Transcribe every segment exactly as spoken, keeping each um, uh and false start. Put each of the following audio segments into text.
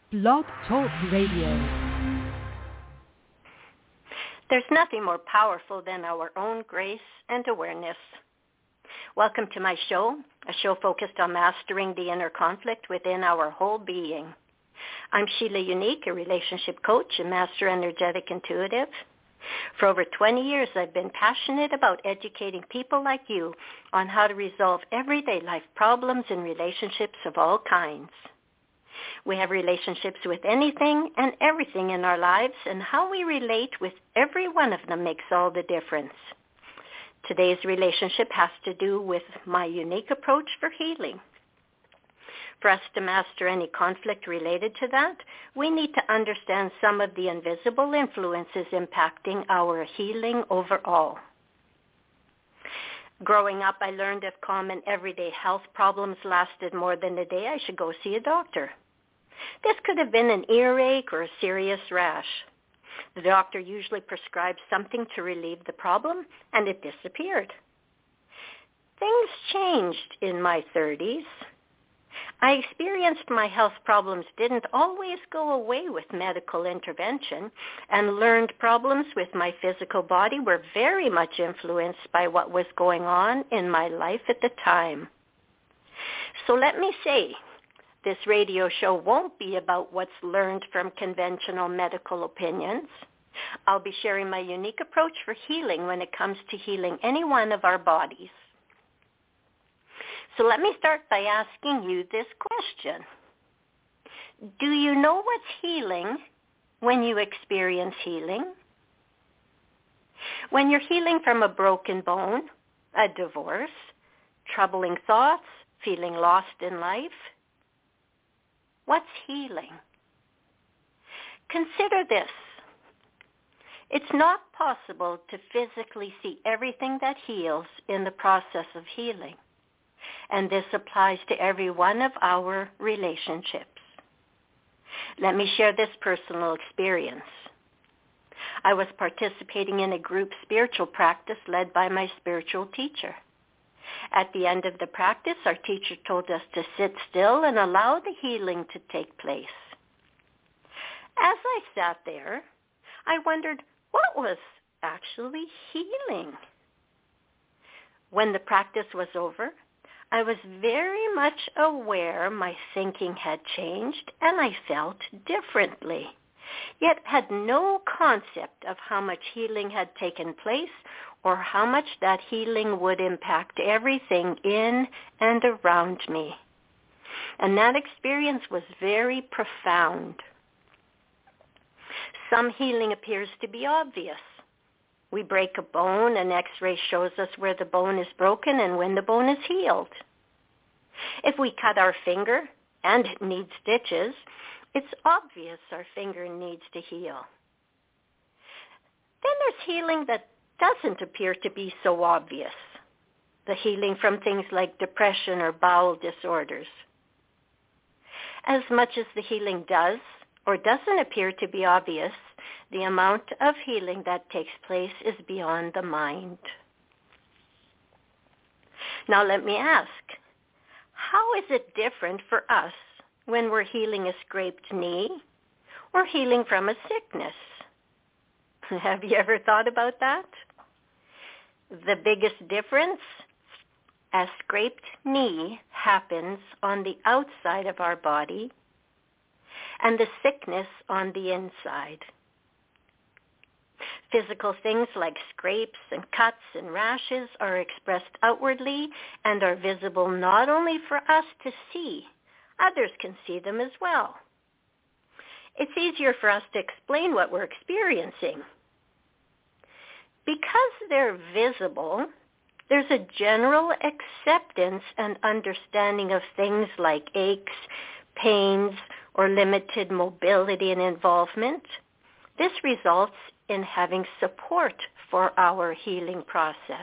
Blog Talk Radio. There's nothing more powerful than our own grace and awareness. Welcome to my show, a show focused on mastering the inner conflict within our whole being. I'm Sheila Unique, a relationship coach and master energetic intuitive. For over twenty years, I've been passionate about educating people like you on how to resolve everyday life problems in relationships of all kinds. We have relationships with anything and everything in our lives, and how we relate with every one of them makes all the difference. Today's relationship has to do with my unique approach for healing. For us to master any conflict related to that, we need to understand some of the invisible influences impacting our healing overall. Growing up, I learned if common everyday health problems lasted more than a day, I should go see a doctor. This could have been an earache or a serious rash. The doctor usually prescribed something to relieve the problem, and it disappeared. Things changed in my thirties. I experienced my health problems didn't always go away with medical intervention, and learned problems with my physical body were very much influenced by what was going on in my life at the time. So let me say, this radio show won't be about what's learned from conventional medical opinions. I'll be sharing my unique approach for healing when it comes to healing any one of our bodies. So let me start by asking you this question. Do you know what's healing when you experience healing? When you're healing from a broken bone, a divorce, troubling thoughts, feeling lost in life, what's healing? Consider this. It's not possible to physically see everything that heals in the process of healing. And this applies to every one of our relationships. Let me share this personal experience. I was participating in a group spiritual practice led by my spiritual teacher. At the end of the practice, our teacher told us to sit still and allow the healing to take place. As I sat there, I wondered what was actually healing. When the practice was over, I was very much aware my thinking had changed and I felt differently, yet had no concept of how much healing had taken place or how much that healing would impact everything in and around me. And that experience was very profound. Some healing appears to be obvious. We break a bone, an X-ray shows us where the bone is broken and when the bone is healed. If we cut our finger and it needs stitches, it's obvious our finger needs to heal. Then there's healing that doesn't appear to be so obvious. The healing from things like depression or bowel disorders. As much as the healing does or doesn't appear to be obvious, the amount of healing that takes place is beyond the mind. Now let me ask, how is it different for us when we're healing a scraped knee or healing from a sickness? Have you ever thought about that? The biggest difference? A scraped knee happens on the outside of our body and the sickness on the inside. Physical things like scrapes and cuts and rashes are expressed outwardly and are visible not only for us to see, others can see them as well. It's easier for us to explain what we're experiencing. Because they're visible, there's a general acceptance and understanding of things like aches, pains, or limited mobility and involvement. This results in having support for our healing process.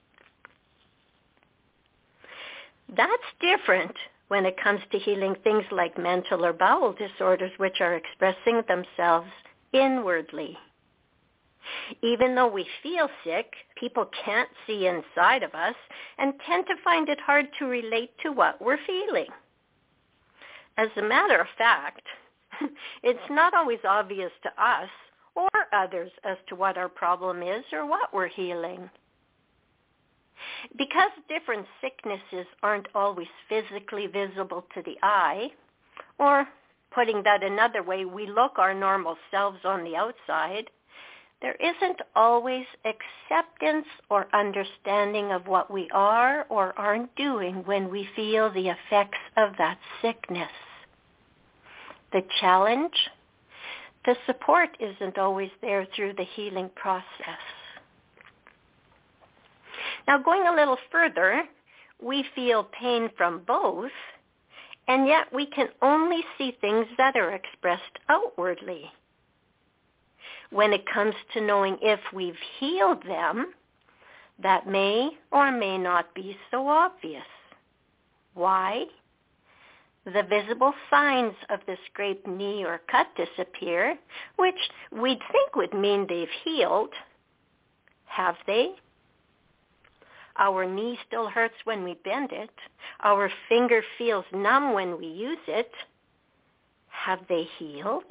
That's different when it comes to healing things like mental or bowel disorders, which are expressing themselves inwardly. Even though we feel sick, people can't see inside of us and tend to find it hard to relate to what we're feeling. As a matter of fact, it's not always obvious to us or others as to what our problem is or what we're healing. Because different sicknesses aren't always physically visible to the eye, or putting that another way, we look our normal selves on the outside, there isn't always acceptance or understanding of what we are or aren't doing when we feel the effects of that sickness. The challenge? The support isn't always there through the healing process. Now, going a little further, we feel pain from both, and yet we can only see things that are expressed outwardly. When it comes to knowing if we've healed them, that may or may not be so obvious. Why? The visible signs of the scraped knee or cut disappear, which we'd think would mean they've healed. Have they? Our knee still hurts when we bend it. Our finger feels numb when we use it. Have they healed?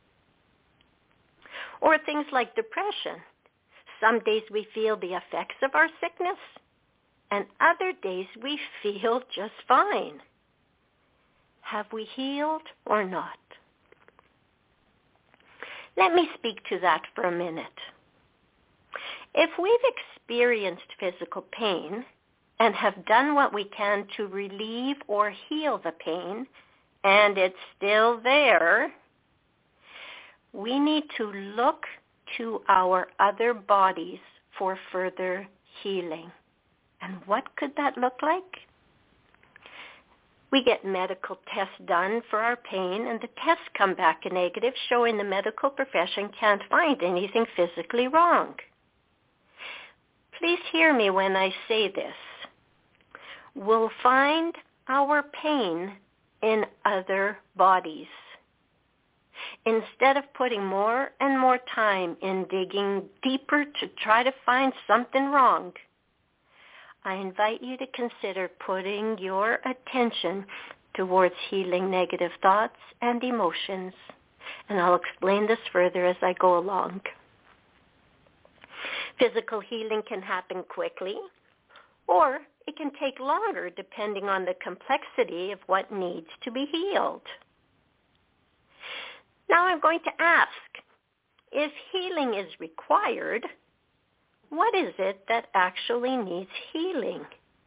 Or things like depression. Some days we feel the effects of our sickness, and other days we feel just fine. Have we healed or not? Let me speak to that for a minute. If we've experienced physical pain and have done what we can to relieve or heal the pain, and it's still there, we need to look to our other bodies for further healing. And what could that look like? We get medical tests done for our pain, and the tests come back negative, showing the medical profession can't find anything physically wrong. Please hear me when I say this. We'll find our pain in other bodies. Instead of putting more and more time in digging deeper to try to find something wrong, I invite you to consider putting your attention towards healing negative thoughts and emotions. And I'll explain this further as I go along. Physical healing can happen quickly, or it can take longer depending on the complexity of what needs to be healed. Now I'm going to ask, if healing is required, what is it that actually needs healing?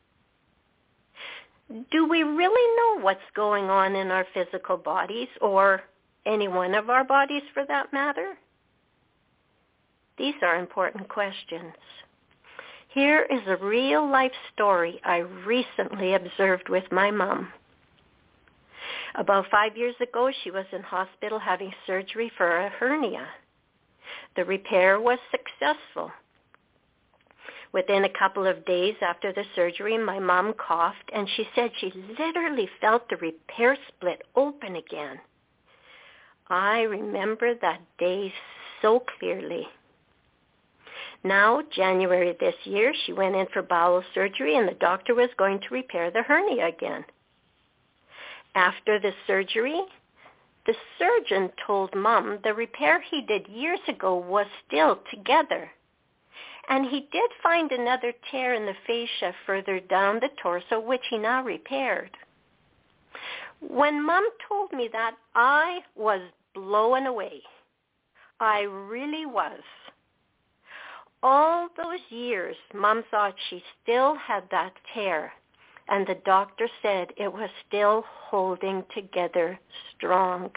Do we really know what's going on in our physical bodies, or any one of our bodies for that matter? These are important questions. Here is a real-life story I recently observed with my mom. About five years ago, she was in hospital having surgery for a hernia. The repair was successful. Within a couple of days after the surgery, my mom coughed, and she said she literally felt the repair split open again. I remember that day so clearly. Now, January this year, she went in for bowel surgery, and the doctor was going to repair the hernia again. After the surgery, the surgeon told Mom the repair he did years ago was still together. And he did find another tear in the fascia further down the torso, which he now repaired. When Mom told me that, I was blown away. I really was. All those years, Mom thought she still had that tear, and the doctor said it was still holding together strong.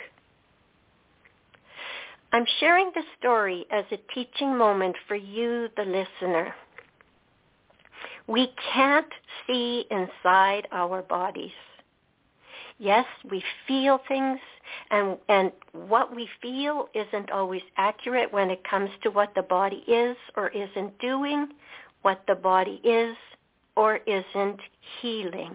I'm sharing this story as a teaching moment for you, the listener. We can't see inside our bodies. Yes, we feel things, and, and what we feel isn't always accurate when it comes to what the body is or isn't doing, what the body is or isn't healing.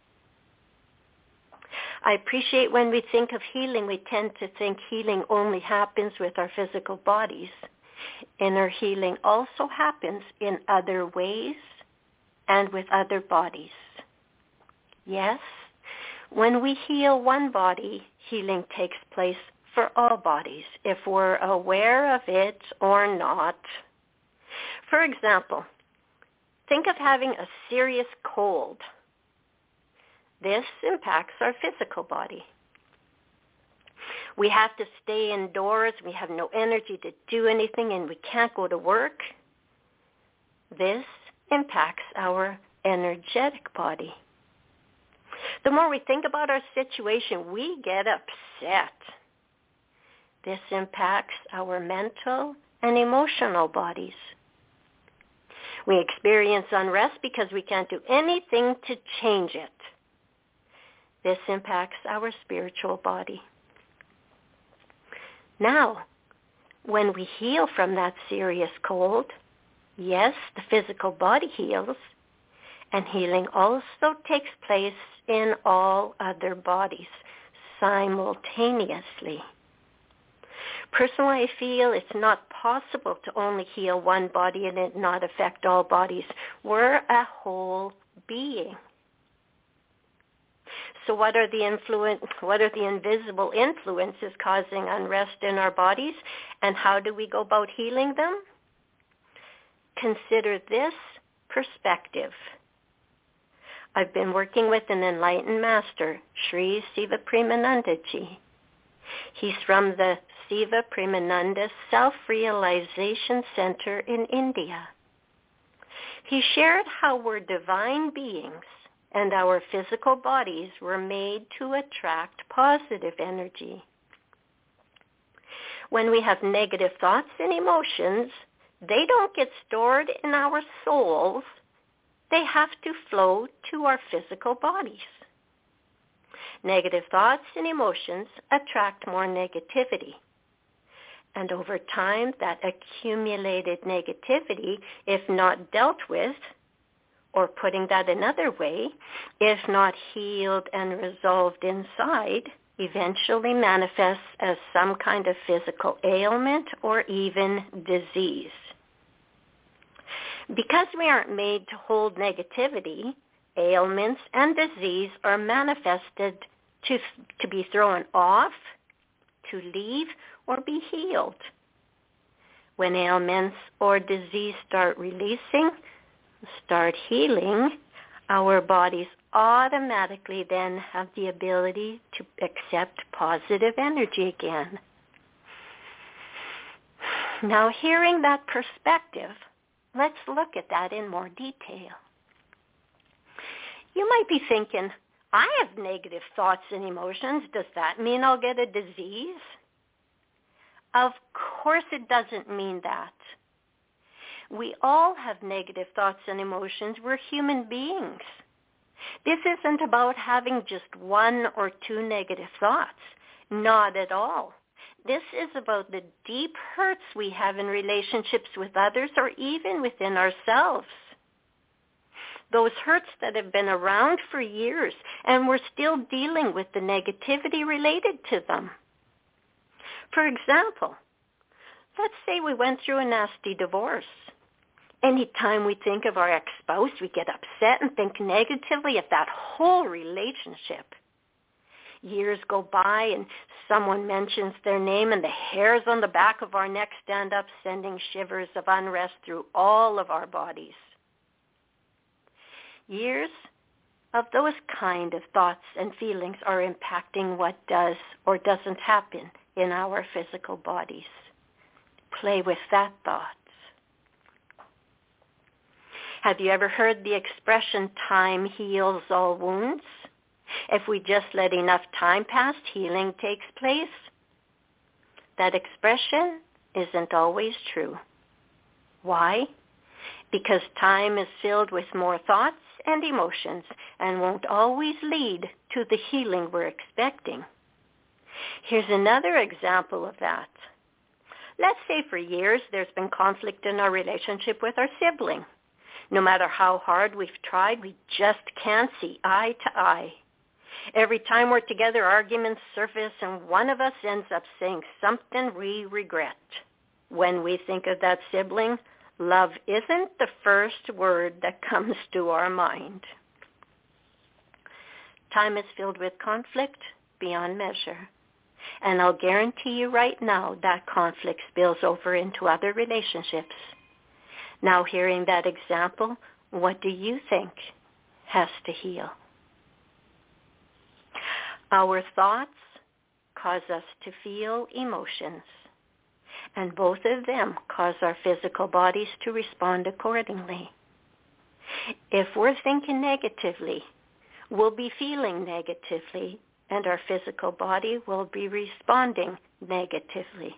I appreciate when we think of healing, we tend to think healing only happens with our physical bodies. Inner healing also happens in other ways and with other bodies. Yes, when we heal one body, healing takes place for all bodies, if we're aware of it or not. For example, think of having a serious cold. This impacts our physical body. We have to stay indoors. We have no energy to do anything, and we can't go to work. This impacts our energetic body. The more we think about our situation, we get upset. This impacts our mental and emotional bodies. We experience unrest because we can't do anything to change it. This impacts our spiritual body. Now, when we heal from that serious cold, yes, the physical body heals, and healing also takes place in all other bodies simultaneously. Personally, I feel it's not possible to only heal one body and it not affect all bodies. We're a whole being. So what are the influence, what are the invisible influences causing unrest in our bodies, and how do we go about healing them? Consider this perspective. I've been working with an enlightened master, Sri Siva Premanandaji. He's from the Siva Premananda Self-Realization Center in India. He shared how we're divine beings and our physical bodies were made to attract positive energy. When we have negative thoughts and emotions, they don't get stored in our souls. They have to flow to our physical bodies. Negative thoughts and emotions attract more negativity. And over time, that accumulated negativity, if not dealt with, or putting that another way, if not healed and resolved inside, eventually manifests as some kind of physical ailment or even disease. Because we aren't made to hold negativity, ailments and disease are manifested to, to be thrown off, to leave, or be healed. When ailments or disease start releasing, start healing, our bodies automatically then have the ability to accept positive energy again. Now, hearing that perspective, let's look at that in more detail. You might be thinking, I have negative thoughts and emotions. Does that mean I'll get a disease? Of course it doesn't mean that. We all have negative thoughts and emotions. We're human beings. This isn't about having just one or two negative thoughts. Not at all. This is about the deep hurts we have in relationships with others or even within ourselves. Those hurts that have been around for years and we're still dealing with the negativity related to them. For example, let's say we went through a nasty divorce. Anytime we think of our ex-spouse, we get upset and think negatively of that whole relationship. Years go by and someone mentions their name and the hairs on the back of our neck stand up, sending shivers of unrest through all of our bodies. Years of those kind of thoughts and feelings are impacting what does or doesn't happen in our physical bodies. Play with that thought. Have you ever heard the expression, time heals all wounds? If we just let enough time pass, healing takes place. That expression isn't always true. Why? Because time is filled with more thoughts and emotions and won't always lead to the healing we're expecting. Here's another example of that. Let's say for years there's been conflict in our relationship with our sibling. No matter how hard we've tried, we just can't see eye to eye. Every time we're together, arguments surface and one of us ends up saying something we regret. When we think of that sibling, love isn't the first word that comes to our mind. Time is filled with conflict beyond measure. And I'll guarantee you right now that conflict spills over into other relationships. Now, hearing that example, what do you think has to heal? Our thoughts cause us to feel emotions, and both of them cause our physical bodies to respond accordingly. If we're thinking negatively, we'll be feeling negatively, and our physical body will be responding negatively.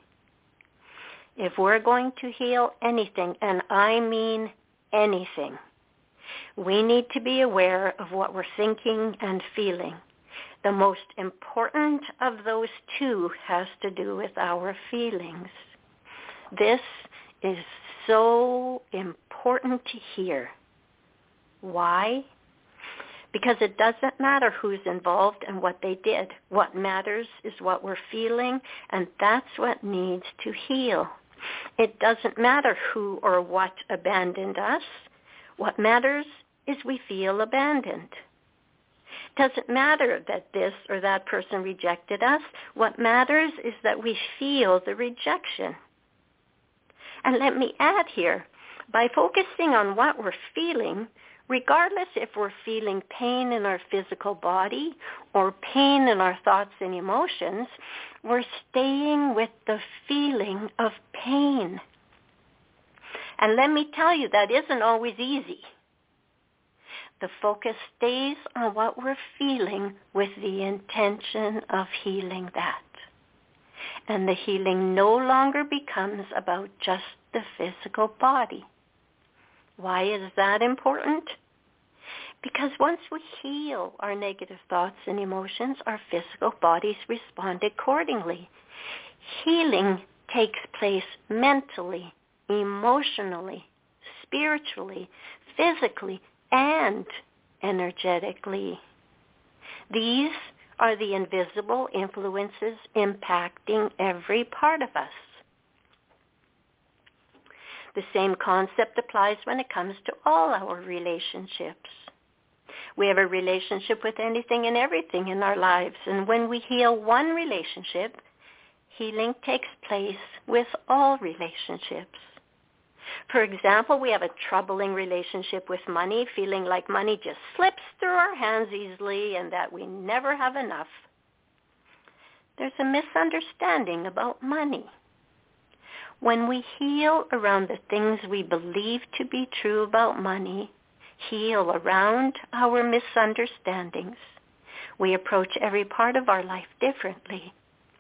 If we're going to heal anything, and I mean anything, we need to be aware of what we're thinking and feeling. The most important of those two has to do with our feelings. This is so important to hear. Why? Because it doesn't matter who's involved and what they did. What matters is what we're feeling, and that's what needs to heal. It doesn't matter who or what abandoned us. What matters is we feel abandoned. It doesn't matter that this or that person rejected us. What matters is that we feel the rejection. And let me add here, by focusing on what we're feeling, regardless if we're feeling pain in our physical body or pain in our thoughts and emotions, we're staying with the feeling of pain. And let me tell you, that isn't always easy. The focus stays on what we're feeling with the intention of healing that. And the healing no longer becomes about just the physical body. Why is that important? Because once we heal our negative thoughts and emotions, our physical bodies respond accordingly. Healing takes place mentally, emotionally, spiritually, physically, and energetically. These are the invisible influences impacting every part of us. The same concept applies when it comes to all our relationships. We have a relationship with anything and everything in our lives, and when we heal one relationship, healing takes place with all relationships. For example, we have a troubling relationship with money, feeling like money just slips through our hands easily and that we never have enough. There's a misunderstanding about money. When we heal around the things we believe to be true about money, heal around our misunderstandings, we approach every part of our life differently.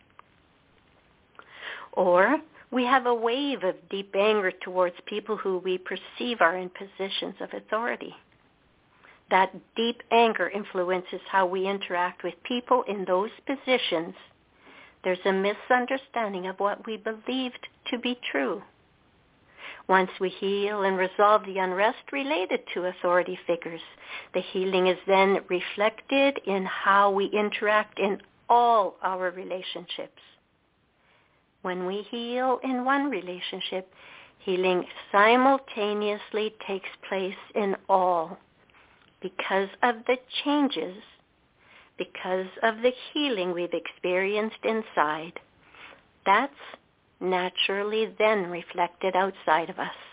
Or we have a wave of deep anger towards people who we perceive are in positions of authority. That deep anger influences how we interact with people in those positions. There's a misunderstanding of what we believed to be true. Once we heal and resolve the unrest related to authority figures, the healing is then reflected in how we interact in all our relationships. When we heal in one relationship, healing simultaneously takes place in all because of the changes, because of the healing we've experienced inside. That's naturally then reflected outside of us.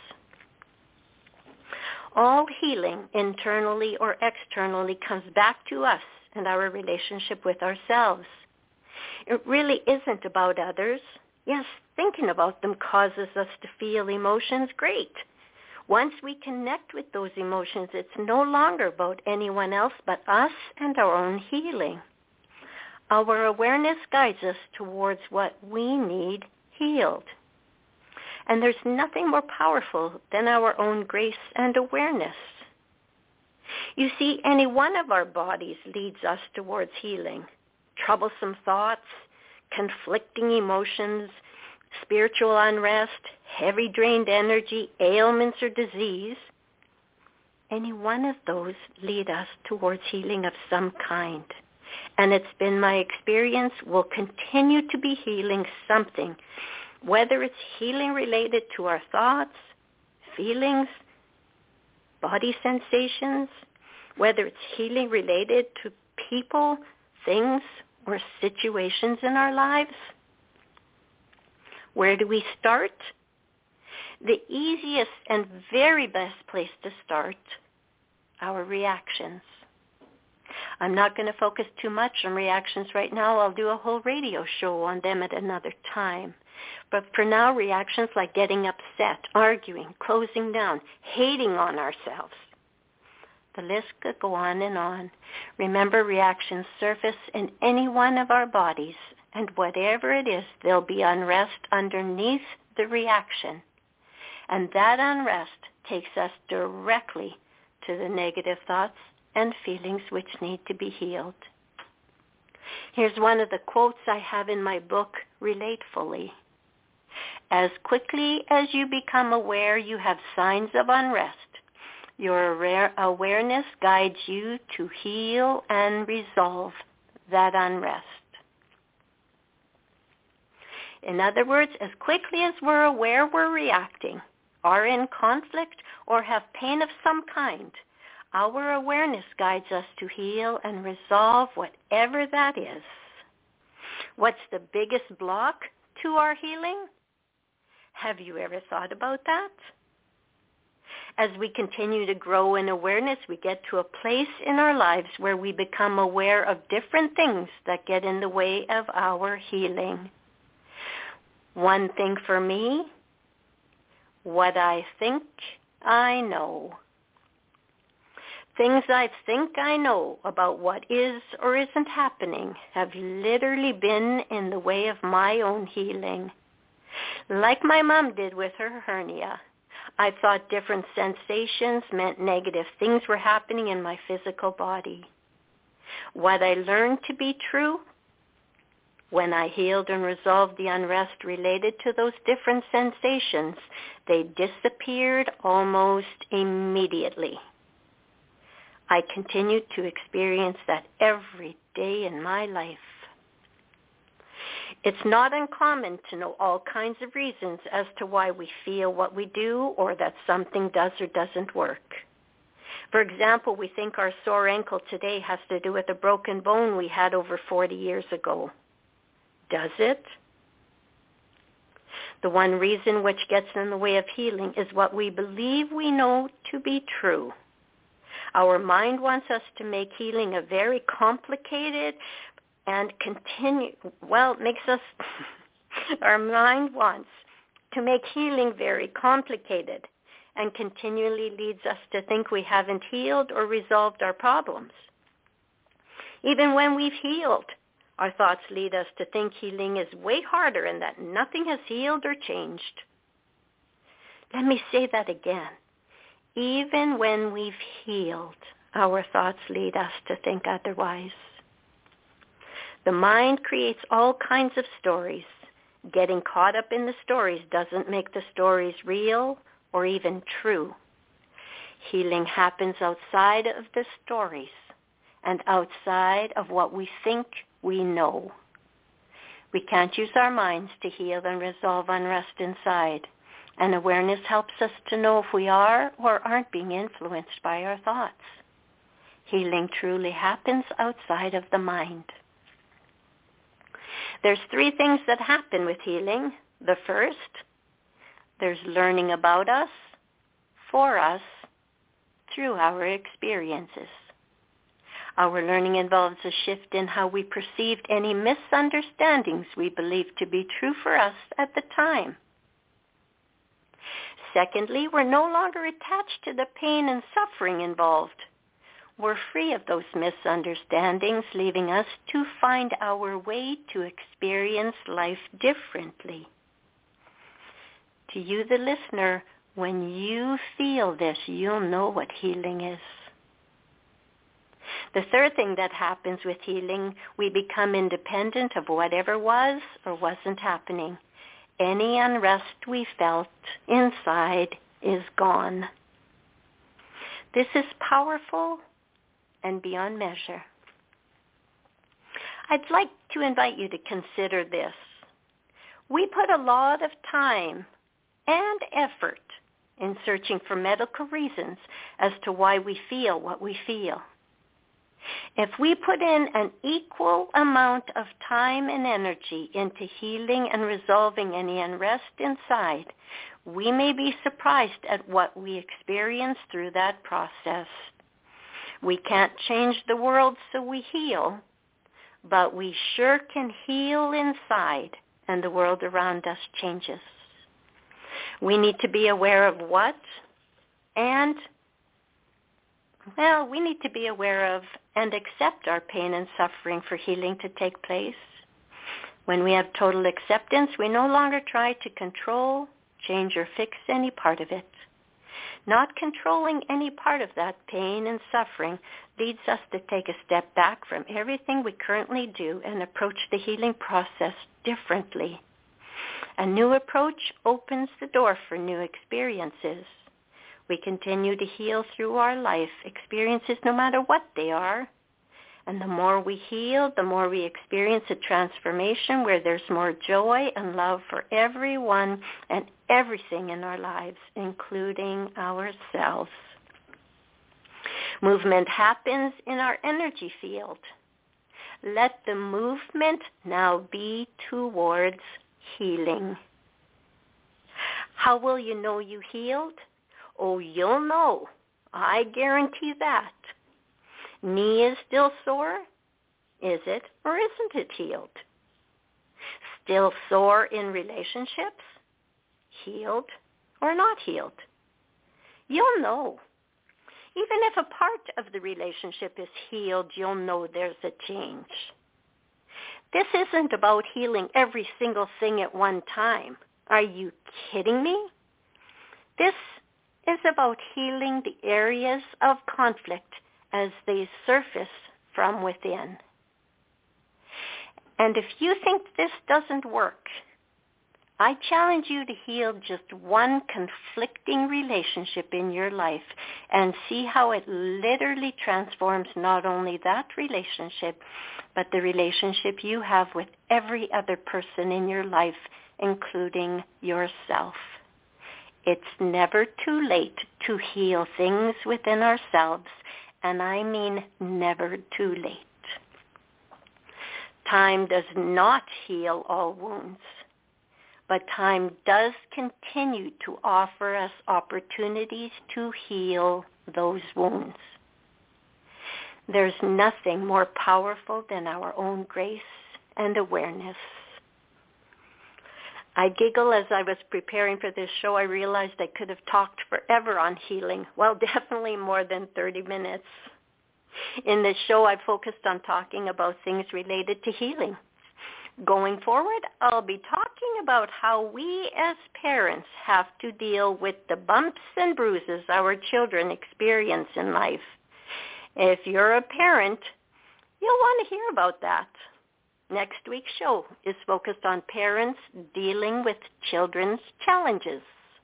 All healing, internally or externally, comes back to us and our relationship with ourselves. It really isn't about others. Yes, thinking about them causes us to feel emotions. Great. Once we connect with those emotions, it's no longer about anyone else but us and our own healing. Our awareness guides us towards what we need healed. And there's nothing more powerful than our own grace and awareness. You see, any one of our bodies leads us towards healing. Troublesome thoughts, conflicting emotions, spiritual unrest, heavy drained energy, ailments or disease. Any one of those lead us towards healing of some kind. And it's been my experience will continue to be healing something, whether it's healing related to our thoughts, feelings, body sensations, whether it's healing related to people, things, or situations in our lives? Where do we start? The easiest and very best place to start, our reactions. I'm not going to focus too much on reactions right now. I'll do a whole radio show on them at another time. But for now, reactions like getting upset, arguing, closing down, hating on ourselves. The list could go on and on. Remember, reactions surface in any one of our bodies, and whatever it is, there'll be unrest underneath the reaction. And that unrest takes us directly to the negative thoughts and feelings which need to be healed. Here's one of the quotes I have in my book, Relate Fully. As quickly as you become aware you have signs of unrest, your awareness guides you to heal and resolve that unrest. In other words, as quickly as we're aware we're reacting, are in conflict, or have pain of some kind, our awareness guides us to heal and resolve whatever that is. What's the biggest block to our healing? Have you ever thought about that? As we continue to grow in awareness, we get to a place in our lives where we become aware of different things that get in the way of our healing. One thing for me, what I think I know. Things I think I know about what is or isn't happening have literally been in the way of my own healing. Like my mom did with her hernia, I thought different sensations meant negative things were happening in my physical body. What I learned to be true, when I healed and resolved the unrest related to those different sensations, they disappeared almost immediately. I continued to experience that every day in my life. It's not uncommon to know all kinds of reasons as to why we feel what we do or that something does or doesn't work. For example, we think our sore ankle today has to do with a broken bone we had over forty years ago. Does it? The one reason which gets in the way of healing is what we believe we know to be true. Our mind wants us to make healing a very complicated and continue, well, it makes us, our mind wants to make healing very complicated and continually leads us to think we haven't healed or resolved our problems. Even when we've healed, our thoughts lead us to think healing is way harder and that nothing has healed or changed. Let me say that again. Even when we've healed, our thoughts lead us to think otherwise. The mind creates all kinds of stories. Getting caught up in the stories doesn't make the stories real or even true. Healing happens outside of the stories and outside of what we think we know. We can't use our minds to heal and resolve unrest inside, and awareness helps us to know if we are or aren't being influenced by our thoughts. Healing truly happens outside of the mind. There's three things that happen with healing. The first, there's learning about us, for us, through our experiences. Our learning involves a shift in how we perceived any misunderstandings we believed to be true for us at the time. Secondly, we're no longer attached to the pain and suffering involved. We're free of those misunderstandings, leaving us to find our way to experience life differently. To you, the listener, when you feel this, you'll know what healing is. The third thing that happens with healing, we become independent of whatever was or wasn't happening. Any unrest we felt inside is gone. This is powerful and beyond measure. I'd like to invite you to consider this. We put a lot of time and effort in searching for medical reasons as to why we feel what we feel. If we put in an equal amount of time and energy into healing and resolving any unrest inside, we may be surprised at what we experience through that process. We can't change the world, so we heal, but we sure can heal inside, and the world around us changes. We need to be aware of what, and, well, we need to be aware of and accept our pain and suffering for healing to take place. When we have total acceptance, we no longer try to control, change, or fix any part of it. Not controlling any part of that pain and suffering leads us to take a step back from everything we currently do and approach the healing process differently. A new approach opens the door for new experiences. We continue to heal through our life experiences no matter what they are. And the more we heal, the more we experience a transformation where there's more joy and love for everyone and everything in our lives, including ourselves. Movement happens in our energy field. Let the movement now be towards healing. How will you know you healed? Oh, you'll know. I guarantee that. Knee is still sore? Is it or isn't it healed? Still sore in relationships? Healed or not healed? You'll know. Even if a part of the relationship is healed, you'll know there's a change. This isn't about healing every single thing at one time. Are you kidding me? This is about healing the areas of conflict as they surface from within. And if you think this doesn't work, I challenge you to heal just one conflicting relationship in your life and see how it literally transforms not only that relationship, but the relationship you have with every other person in your life, including yourself. It's never too late to heal things within ourselves, and I mean never too late. Time does not heal all wounds, but time does continue to offer us opportunities to heal those wounds. There's nothing more powerful than our own grace and awareness. I giggle as I was preparing for this show. I realized I could have talked forever on healing. Well, definitely more than thirty minutes. In this show, I focused on talking about things related to healing. Going forward, I'll be talking about how we as parents have to deal with the bumps and bruises our children experience in life. If you're a parent, you'll want to hear about that. Next week's show is focused on parents dealing with children's challenges.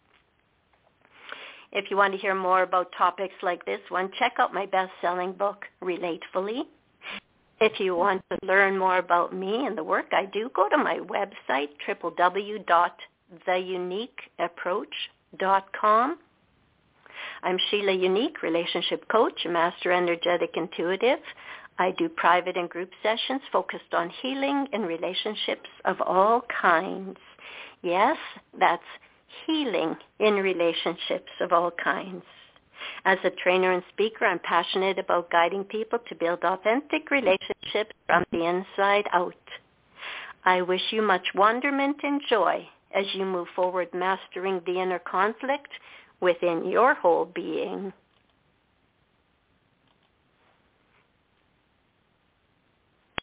If you want to hear more about topics like this one, check out my best-selling book, Relatefully. If you want to learn more about me and the work I do, go to my website, w w w dot the unique approach dot com. I'm Sheila Unique, relationship coach, a master energetic intuitive. I do private and group sessions focused on healing in relationships of all kinds. Yes, that's healing in relationships of all kinds. As a trainer and speaker, I'm passionate about guiding people to build authentic relationships from the inside out. I wish you much wonderment and joy as you move forward mastering the inner conflict within your whole being.